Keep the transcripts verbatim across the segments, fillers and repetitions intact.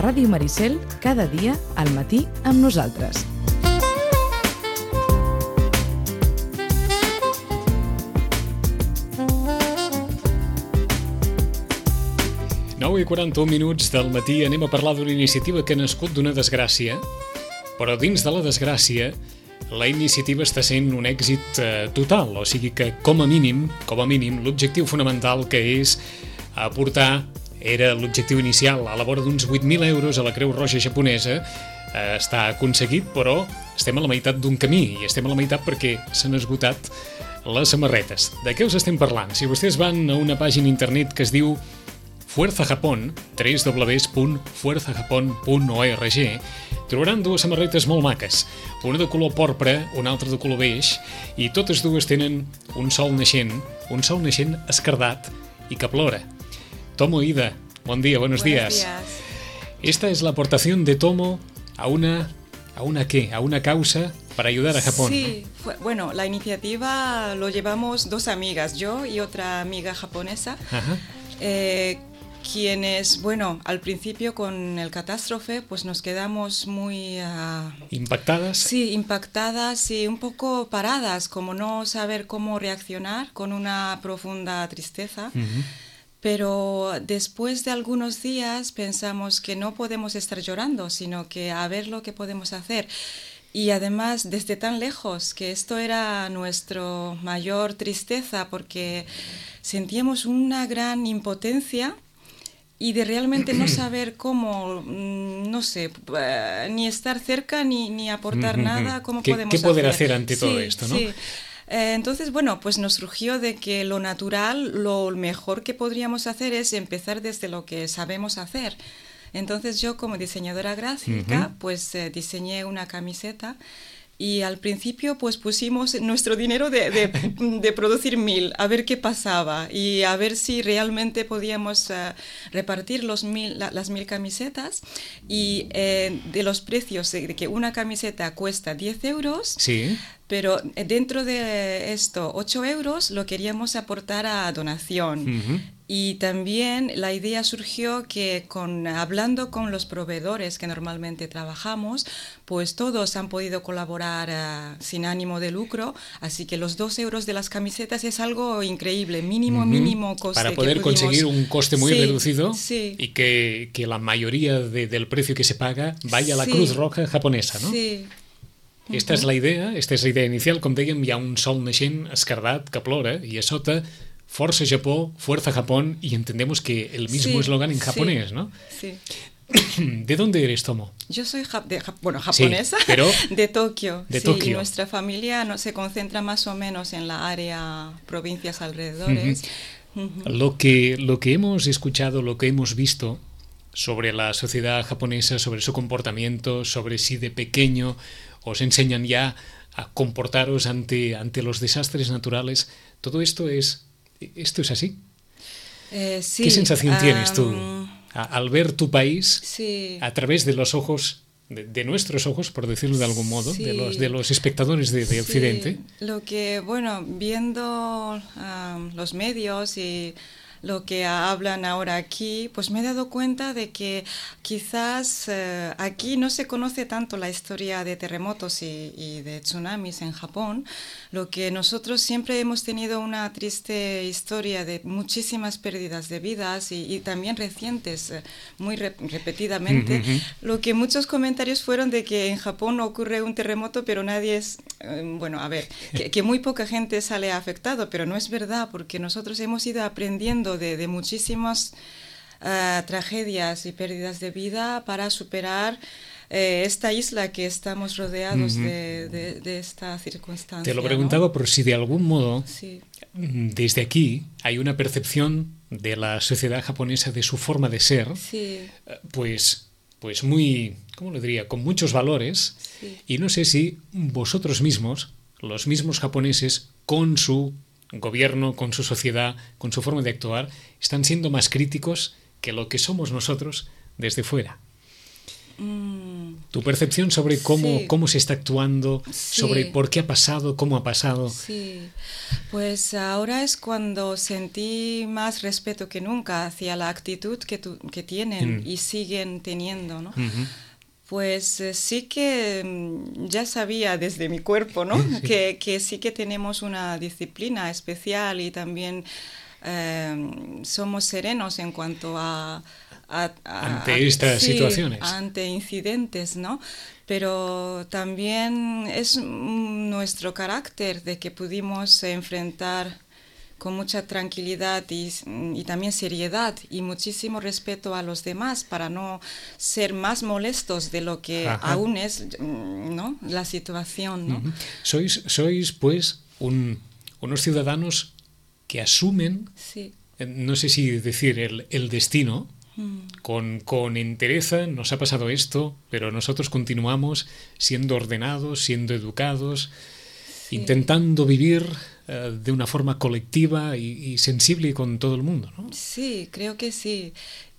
Ràdio Maricel, cada dia al matí amb nosaltres. nou i quaranta-un minuts del matí anem a parlar d'una iniciativa que ha nascut d'una desgràcia, però dins de la desgràcia la iniciativa està sent un èxit eh, total, o sigui que com a mínim, com a mínim, l'objectiu fonamental que és aportar, era l'objectiu inicial, a la vora d'uns vuit mil euros a la Creu Roja japonesa, eh, està aconseguit, però estem a la meitat d'un camí, i estem a la meitat perquè s'han esgotat les samarretes. De què us estem parlant? Si vostès van a una pàgina internet que es diu Fuerza Japón, w w w punt fuerza japón punt org, trobaran dues samarretes molt maques, una de color porpra, una altra de color beix, i totes dues tenen un sol naixent, un sol naixent esquerdat i que plora. Tomo Ida, buen día, buenos, buenos días. días. Esta es la aportación de Tomo a una, ¿a una qué? A una causa para ayudar a Japón. Sí, fue, bueno, la iniciativa lo llevamos dos amigas, yo y otra amiga japonesa, Ajá. Eh, quienes, bueno, al principio con el catástrofe, pues nos quedamos muy... Uh, ¿Impactadas? Sí, impactadas y un poco paradas, como no saber cómo reaccionar, con una profunda tristeza. Uh-huh. Pero después de algunos días pensamos que no podemos estar llorando, sino que a ver lo que podemos hacer. Y además desde tan lejos, que esto era nuestra mayor tristeza, porque sentíamos una gran impotencia y de realmente no saber cómo, no sé, ni estar cerca ni, ni aportar nada, cómo ¿Qué, podemos ¿Qué poder hacer, hacer ante sí, todo esto, no? Sí. Eh, entonces, bueno, pues nos surgió de que lo natural, lo mejor que podríamos hacer es empezar desde lo que sabemos hacer. Entonces yo, como diseñadora gráfica, uh-huh. pues eh, diseñé una camiseta. Y al principio pues pusimos nuestro dinero de, de, de producir mil, a ver qué pasaba y a ver si realmente podíamos uh, repartir los mil, la, las mil camisetas. Y eh, de los precios de que una camiseta cuesta diez euros, sí. pero dentro de esto ocho euros lo queríamos aportar a donación. Uh-huh. Y también la idea surgió que con, hablando con los proveedores que normalmente trabajamos, pues todos han podido colaborar uh, sin ánimo de lucro, así que los dos euros de las camisetas es algo increíble, mínimo, uh-huh. mínimo coste. Para poder que pudimos... conseguir un coste muy sí, reducido sí. y que, que la mayoría de, del precio que se paga vaya a la sí. Cruz Roja japonesa, ¿no? Sí. Esta és la idea, esta és la idea inicial, com dèiem, hi ha un sol naixent esquerdat que plora i a sota Força Japó, Fuerza Japón, y entendemos que el mismo eslogan sí, en japonés, sí, ¿no? Sí. ¿De dónde eres, Tomo? Yo soy ja- de, ja- bueno, japonesa, sí, pero de Tokio. De sí, Tokio. Y nuestra familia no, se concentra más o menos en la área, provincias alrededores. Uh-huh. Uh-huh. Lo que, lo que hemos escuchado, lo que hemos visto sobre la sociedad japonesa, sobre su comportamiento, sobre si de pequeño os enseñan ya a comportaros ante, ante los desastres naturales, todo esto es, esto es así. Eh, sí, ¿Qué sensación um, tienes tú a, al ver tu país sí. a través de los ojos, de, de nuestros ojos, por decirlo de algún modo, sí. de, los, de los espectadores de, de sí. Occidente? Lo que, bueno, viendo um, los medios y lo que hablan ahora aquí, pues me he dado cuenta de que quizás eh, aquí no se conoce tanto la historia de terremotos y, y de tsunamis en Japón, lo que nosotros siempre hemos tenido una triste historia de muchísimas pérdidas de vidas y, y también recientes, eh, muy re- repetidamente, uh-huh. lo que muchos comentarios fueron de que en Japón ocurre un terremoto pero nadie es, eh, bueno, a ver, que, que muy poca gente sale afectado, pero no es verdad porque nosotros hemos ido aprendiendo De, de muchísimas uh, tragedias y pérdidas de vida para superar eh, esta isla que estamos rodeados uh-huh. de, de, de esta circunstancia. Te lo preguntaba, ¿no? Por si de algún modo, sí. desde aquí, hay una percepción de la sociedad japonesa, de su forma de ser, sí. pues, pues muy, ¿cómo lo diría?, con muchos valores, sí. y no sé si vosotros mismos, los mismos japoneses, con su gobierno, con su sociedad, con su forma de actuar, están siendo más críticos que lo que somos nosotros desde fuera. Mm. Tu percepción sobre cómo, Sí. cómo se está actuando, Sí. sobre por qué ha pasado, cómo ha pasado. Sí, pues ahora es cuando sentí más respeto que nunca hacia la actitud que, tu- que tienen Mm. y siguen teniendo, ¿no? Ujú. Pues eh, sí que mm, ya sabía desde mi cuerpo, ¿no? Sí. Que, que sí que tenemos una disciplina especial y también eh, somos serenos en cuanto a... a- a- Ante a- estas sí, situaciones. ante incidentes, ¿no? Pero también es mm, nuestro carácter de que pudimos enfrentar con mucha tranquilidad y, y también seriedad y muchísimo respeto a los demás para no ser más molestos de lo que Ajá. aún es, mm, ¿no? La situación, ¿no? Ujú. Sois, sois, pues, un, unos ciudadanos que asumen, Sí. eh, no sé si decir el, el destino, Mm. con, con entereza, nos ha pasado esto, pero nosotros continuamos siendo ordenados, siendo educados, Sí. intentando vivir eh, de una forma colectiva y, y sensible con todo el mundo, ¿no? Sí, creo que sí.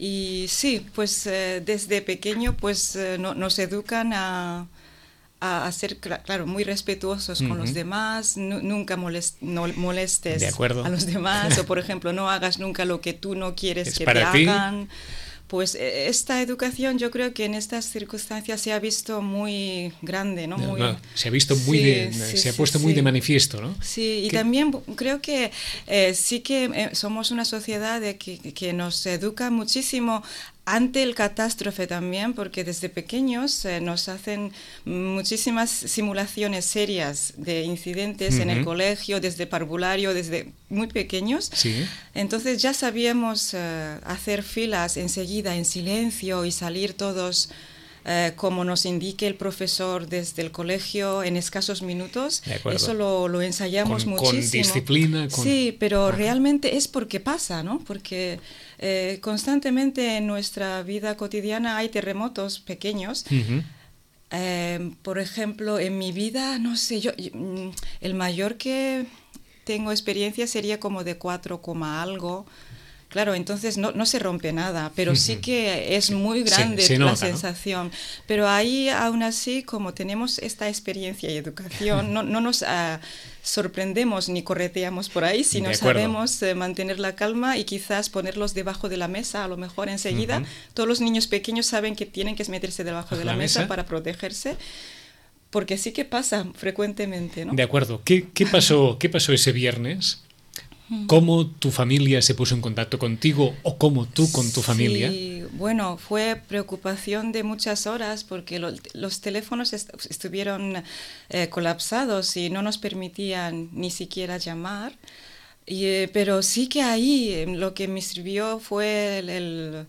Y sí, pues eh, desde pequeño pues eh, no- nos educan a, a, a ser, cla- claro, muy respetuosos con los Ujú. demás, nu- nunca molest- no molestes De acuerdo. a los demás, o por ejemplo, no hagas nunca lo que tú no quieres Es que para te ti. hagan. Pues eh, esta educación yo creo que en estas circunstancias se ha visto muy grande, ¿no? Muy, No, se ha visto muy Sí, de, sí, se ha sí, puesto muy sí. de manifiesto, ¿no? Sí, y ¿Qué- también bu- creo que eh, sí que eh, somos una sociedad de que, que nos educa muchísimo ante el catástrofe también, porque desde pequeños eh, nos hacen muchísimas simulaciones serias de incidentes en el Ujú. colegio, desde parvulario, desde muy pequeños. Sí. Entonces ya sabíamos eh, hacer filas enseguida en silencio y salir todos eh, como nos indique el profesor desde el colegio en escasos minutos. De acuerdo. Eso lo, lo ensayamos Con- con muchísimo. disciplina, con- Sí, pero Ajá. realmente es porque pasa, ¿no? Porque eh, constantemente en nuestra vida cotidiana hay terremotos pequeños. Ujú. Eh, por ejemplo, en mi vida, no sé, yo, yo, mm, el mayor que tengo experiencia sería como de cuatro coma algo. Claro, entonces no, no se rompe nada, pero sí Ujú. que es muy Se- grande se la nota, ¿no? sensación. Pero ahí, aún así, como tenemos esta experiencia y educación, no, no nos ah, sorprendemos ni correteamos por ahí, sino De acuerdo. sabemos eh, mantener la calma y quizás ponerlos debajo de la mesa, a lo mejor enseguida. Ujú. Todos los niños pequeños saben que tienen que meterse debajo de ¿La la mesa mesa? para protegerse, porque sí que pasa frecuentemente, ¿no? De acuerdo. ¿Qué, qué pasó, qué pasó ese viernes? ¿Cómo tu familia se puso en contacto contigo o cómo tú con tu familia? Sí, bueno, fue preocupación de muchas horas porque lo- los teléfonos est- estuvieron eh, colapsados y no nos permitían ni siquiera llamar. Y, eh, pero sí que ahí eh, lo que me sirvió fue el, el,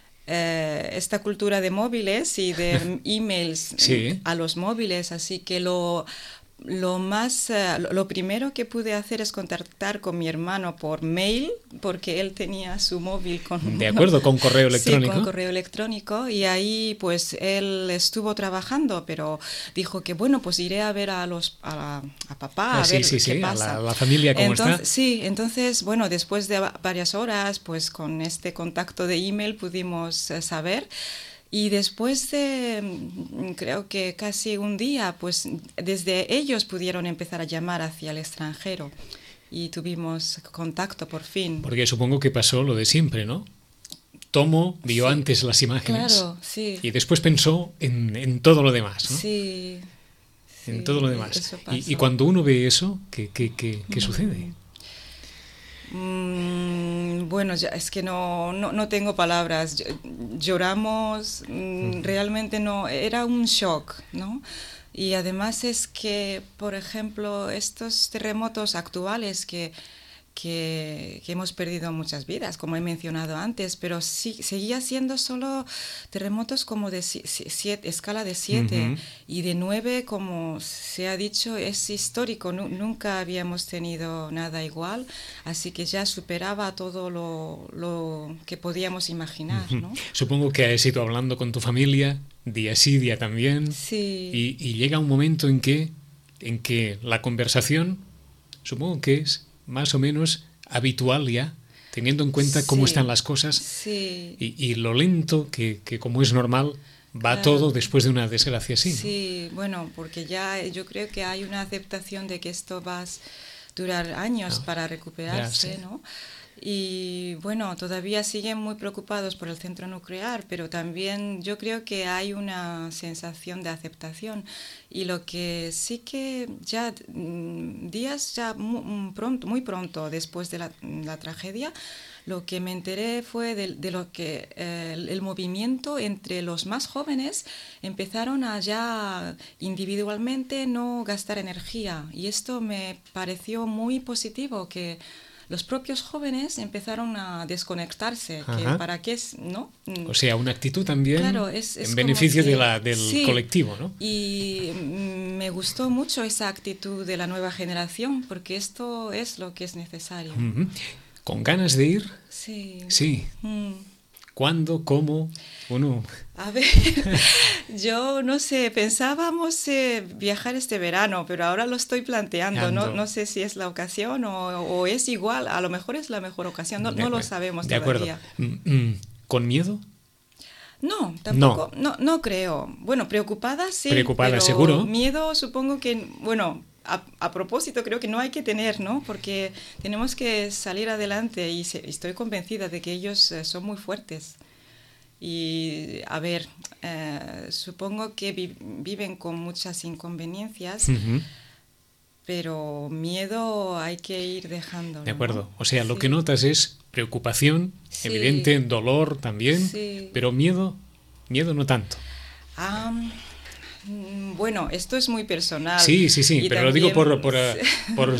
eh, esta cultura de móviles y de emails Sí. a los móviles, así que lo Lo más, eh, lo, lo primero que pude hacer es contactar con mi hermano por mail, porque él tenía su móvil con... De acuerdo, con correo electrónico. Sí, con correo electrónico, y ahí pues él estuvo trabajando, pero dijo que bueno, pues iré a ver a los a, a papá, Ah, a sí, ver sí, qué sí, a pasa. la- la familia cómo Entonces, está. Sí, entonces, bueno, después de va- varias horas, pues con este contacto de email pudimos eh, saber. Y después de, mm, creo que casi un día, pues desde ellos pudieron empezar a llamar hacia el extranjero y tuvimos contacto por fin. Porque supongo que pasó lo de siempre, ¿no? Tomo vio Sí. antes las imágenes Claro, sí. y después pensó en, en todo lo demás, ¿no? Sí. En sí, todo lo demás. eso Y, y pasó. cuando uno ve eso, ¿qué, qué, qué, qué sucede? Mm, bueno, ya, es que no, no, no tengo palabras. Ll- Lloramos, mm, realmente no, era un shock, ¿no? Y además es que, por ejemplo, estos terremotos actuales que, que, que hemos perdido muchas vidas, como he mencionado antes, pero sí, seguía siendo solo terremotos como de si- si- siete, escala de siete, Ujú. y de nueve, como se ha dicho, es histórico. Nu- nunca habíamos tenido nada igual, así que ya superaba todo lo, lo que podíamos imaginar, ¿no? Supongo que has ido hablando con tu familia, día sí, día también, Sí. y, y llega un momento en que, en que la conversación, supongo que es más o menos habitual ya, teniendo en cuenta cómo Sí. están las cosas Sí. y, y lo lento que, que, como es normal, va uh, todo después de una desgracia así. Sí, ¿no? Bueno, porque ya yo creo que hay una aceptación de que esto va a durar años ah, para recuperarse, ya, sí. ¿no? Y bueno, todavía siguen muy preocupados por el centro nuclear, pero también yo creo que hay una sensación de aceptación. Y lo que sí que ya días ya muy pronto, muy pronto después de la, la tragedia, lo que me enteré fue de, de lo que eh, el, el movimiento entre los más jóvenes empezaron a ya individualmente no gastar energía. Y esto me pareció muy positivo, que los propios jóvenes empezaron a desconectarse, que para qué es, ¿no? O sea, una actitud también claro, es, es en beneficio que, de la, del sí, colectivo, ¿no? Y me gustó mucho esa actitud de la nueva generación, porque esto es lo que es necesario. Uh-huh. ¿Con ganas de ir? Sí. Sí. Mm. ¿Cuándo? ¿Cómo? Uno... A ver, yo no sé, pensábamos eh, viajar este verano, pero ahora lo estoy planteando. No, no sé si es la ocasión o, o es igual, a lo mejor es la mejor ocasión, no, no lo sabemos de todavía. Acuerdo. ¿Con miedo? No, tampoco, no, no, no creo. Bueno, preocupada sí, preocupada, pero seguro. Miedo supongo que, bueno... A, a propósito, creo que no hay que tener, ¿no? Porque tenemos que salir adelante y se, estoy convencida de que ellos eh, son muy fuertes. Y, a ver, eh, supongo que vi, viven con muchas inconveniencias, uh-huh. pero miedo hay que ir dejando. De acuerdo. ¿no? O sea, sí. lo que notas es preocupación, sí. evidente, dolor también, sí. pero miedo, miedo no tanto. Um, Bueno, esto es muy personal. Sí, sí, sí, y pero también... lo digo por, por, por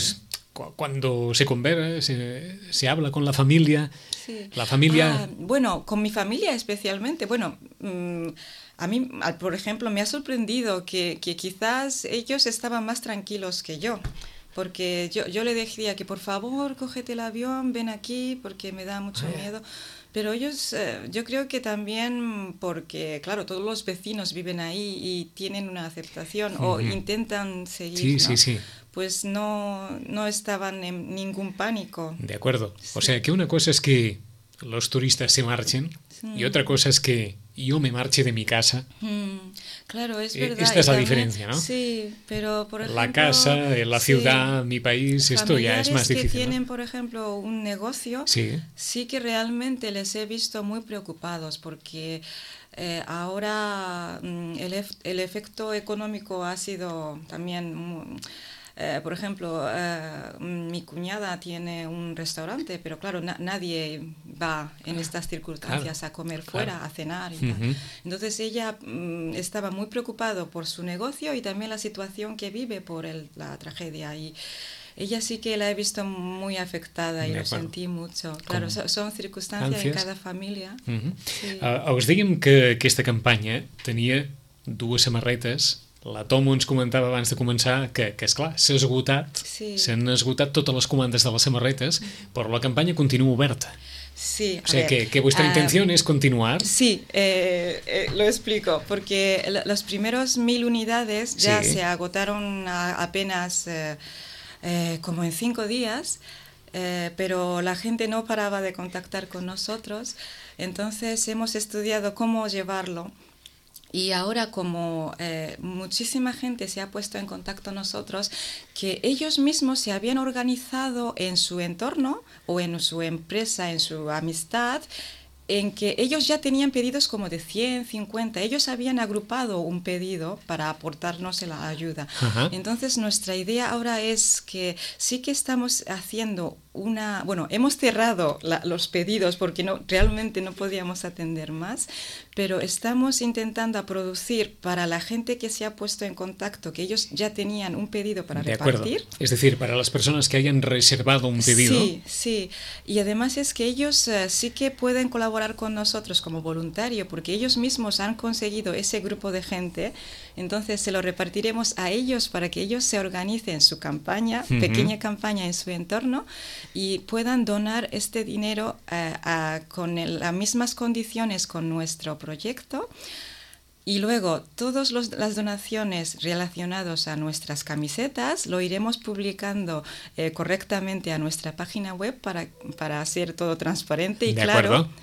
cuando se conversa, se, se habla con la familia. Sí. La familia... Ah, bueno, con mi familia especialmente. Bueno, mmm, a mí, por ejemplo, me ha sorprendido que, que quizás ellos estaban más tranquilos que yo. Porque yo, yo le decía que por favor, cógete el avión, ven aquí, porque me da mucho ah, miedo. Pero ellos, eh, yo creo que también porque, claro, todos los vecinos viven ahí y tienen una aceptación uh-huh. o intentan seguir, sí, ¿no? sí, sí. Pues no, no estaban en ningún pánico. De acuerdo. Sí. O sea, que una cosa es que los turistas se marchen sí. y otra cosa es que yo me marche de mi casa. Mm, claro, es verdad. Esta es la también, diferencia, ¿no? Sí, pero por ejemplo... La casa, la ciudad, sí, mi país, esto ya es más difícil. que tienen, ¿no? por ejemplo, un negocio, sí. sí que realmente les he visto muy preocupados porque eh, ahora mm, el, ef- el efecto económico ha sido también... Muy, Eh, por ejemplo, eh, mi cuñada tiene un restaurante, pero claro, na- nadie va en estas circunstancias claro, a comer fuera, claro. a cenar y uh-huh. tal. Entonces ella mm, estaba muy preocupada por su negocio y también la situación que vive por el, la tragedia. Y ella sí que la he visto muy afectada y lo sentí mucho. Claro, so, son circunstancias en cada familia. Uh-huh. Sí. Uh, us dèiem que aquesta campanya tenia dues samarretes. La Tomo ens comentava abans de començar que, que esclar, s'ha esgotat, sí. s'han esgotat totes les comandes de les samarretes, però la campanya continua oberta. Sí, o sea, ver, que, que vuestra uh, intención es continuar. Sí, eh, eh, lo explico, porque los primeros mil unidades ya sí. se agotaron a, apenas eh, eh, como en cinco días, eh, pero la gente no paraba de contactar con nosotros, entonces hemos estudiado cómo llevarlo. Y ahora como eh, muchísima gente se ha puesto en contacto con nosotros, que ellos mismos se habían organizado en su entorno o en su empresa, en su amistad, en que ellos ya tenían pedidos como de cien, cincuenta, ellos habían agrupado un pedido para aportarnos la ayuda. Uh-huh. Entonces nuestra idea ahora es que sí que estamos haciendo una, bueno, hemos cerrado la, los pedidos porque no, realmente no podíamos atender más, pero estamos intentando producir para la gente que se ha puesto en contacto, que ellos ya tenían un pedido para de repartir. Acuerdo. Es decir, para las personas que hayan reservado un pedido. Sí, sí. Y además es que ellos uh, sí que pueden colaborar con nosotros como voluntario, porque ellos mismos han conseguido ese grupo de gente, entonces se lo repartiremos a ellos para que ellos se organicen su campaña, uh-huh. pequeña campaña en su entorno, y puedan donar este dinero uh, a, con el, las mismas condiciones con nuestro proyecto. Y luego todas las donaciones relacionadas a nuestras camisetas lo iremos publicando eh, correctamente a nuestra página web para, para hacer todo transparente y de claro. Acuerdo.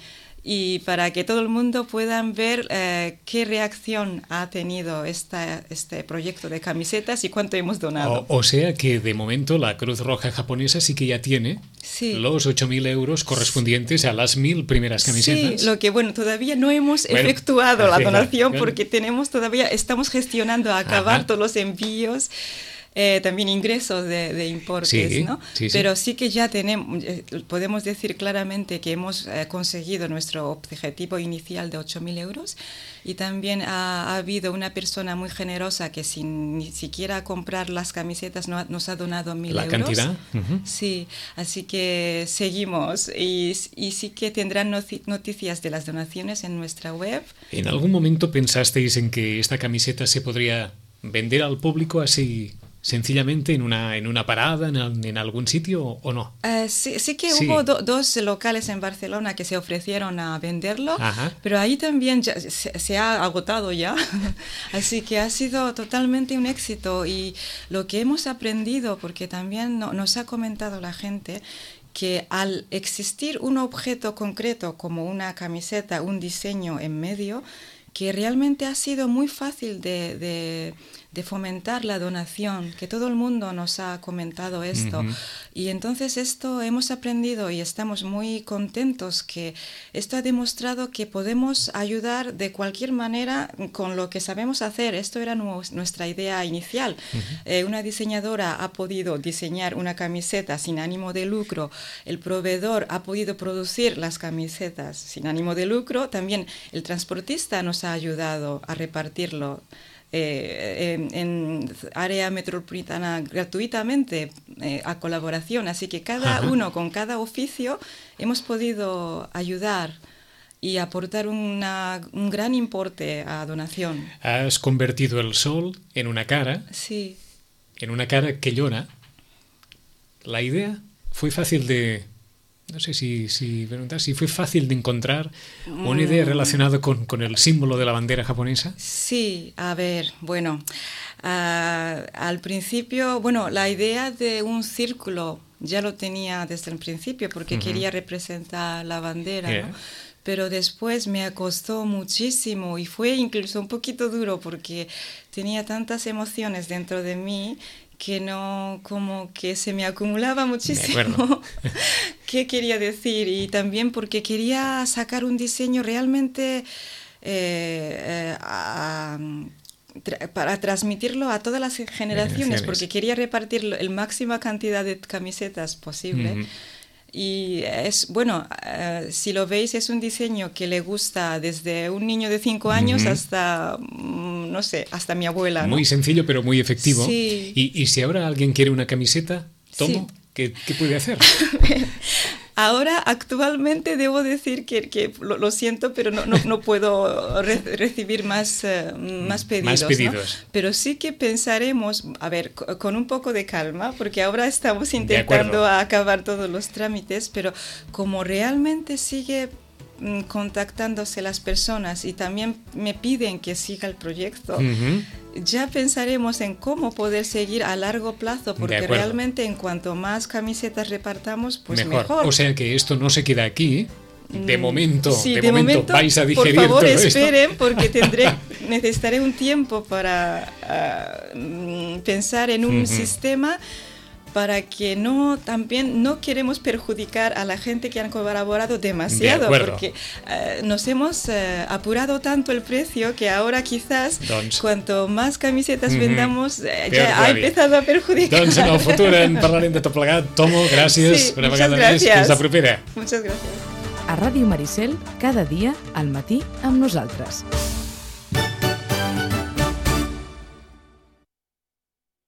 y para que todo el mundo pueda ver eh, qué reacción ha tenido esta, este proyecto de camisetas y cuánto hemos donado. O, o sea que de momento la Cruz Roja japonesa sí que ya tiene sí. los ocho mil euros correspondientes a las mil primeras camisetas. Sí, lo que bueno, todavía no hemos bueno, efectuado la donación claro. porque tenemos todavía, estamos gestionando a acabar Ajá. todos los envíos. Eh, también ingresos de, de importes, sí, ¿no? Sí, sí. Pero sí que ya tenemos, eh, podemos decir claramente que hemos eh, conseguido nuestro objetivo inicial de ocho mil euros y también ha, ha habido una persona muy generosa que sin ni siquiera comprar las camisetas no ha, nos ha donado mil euros. ¿La cantidad? Uh-huh. Sí, así que seguimos y, y sí que tendrán noticias de las donaciones en nuestra web. ¿En algún momento pensasteis en que esta camiseta se podría vender al público así sencillamente en una, en una parada, en, en algún sitio o no? Uh, sí, sí que sí. hubo do, dos locales en Barcelona que se ofrecieron a venderlo, Ajá. pero ahí también ya, se, se ha agotado ya, así que ha sido totalmente un éxito y lo que hemos aprendido, porque también no, nos ha comentado la gente, que al existir un objeto concreto como una camiseta, un diseño en medio, que realmente ha sido muy fácil de, de, de fomentar la donación, que todo el mundo nos ha comentado esto. Uh-huh. Y entonces esto hemos aprendido y estamos muy contentos que esto ha demostrado que podemos ayudar de cualquier manera con lo que sabemos hacer. Esto era nu- nuestra idea inicial. Uh-huh. Eh, una diseñadora ha podido diseñar una camiseta sin ánimo de lucro, el proveedor ha podido producir las camisetas sin ánimo de lucro, también el transportista nos ha ayudado a repartirlo eh, en, en área metropolitana gratuitamente eh, a colaboración, así que cada Ajá. uno con cada oficio hemos podido ayudar y aportar una, un gran importe a donación. Has convertido el sol en una cara, sí. en una cara que llora. La idea fue fácil de... No sé si, si, si fue fácil de encontrar una idea relacionada con, con el símbolo de la bandera japonesa. Sí, a ver, bueno, uh, al principio, bueno, la idea de un círculo ya lo tenía desde el principio porque uh-huh. quería representar la bandera, yeah. ¿no? Pero después me costó muchísimo y fue incluso un poquito duro porque tenía tantas emociones dentro de mí que no, como que se me acumulaba muchísimo qué quería decir y también porque quería sacar un diseño realmente eh, eh, a, tra- para transmitirlo a todas las generaciones, generaciones. Porque quería repartir la máxima cantidad de camisetas posible. Mm-hmm. Y es, bueno, uh, si lo veis, es un diseño que le gusta desde un niño de cinco años uh-huh. hasta, mm, no sé, hasta mi abuela, ¿no? Muy sencillo, pero muy efectivo. Sí. Y, y si ahora alguien quiere una camiseta, ¿Tomo? Sí. ¿Qué, ¿Qué puede hacer? Ahora, actualmente, debo decir que, que lo, lo siento, pero no, no, no puedo re- recibir más, uh, más pedidos. Más pedidos. ¿no? Pero sí que pensaremos, a ver, con un poco de calma, porque ahora estamos intentando acabar todos los trámites, pero como realmente sigue mm, contactándose las personas y también me piden que siga el proyecto, uh-huh. ya pensaremos en cómo poder seguir a largo plazo, porque realmente en cuanto más camisetas repartamos, pues mejor. mejor. O sea que esto no se queda aquí. De momento, sí, de, de momento, momento vais a digerir por favor, todo esperen, esto. Porque tendré, necesitaré un tiempo para uh, pensar en un uh-huh. sistema para que no, también no queremos perjudicar a la gente que han colaborado demasiado, de porque uh, nos hemos uh, apurado tanto el precio que ahora quizás doncs, cuanto más camisetas uh-huh. vendamos uh, ja ha empezado a perjudicar. Doncs en el futur en parlarem de tot plegat. Tomo, gràcies sí, una vegada gràcies. més. Fins la propera. Muchas gracias. A Ràdio Maricel, cada dia al matí amb nosaltres.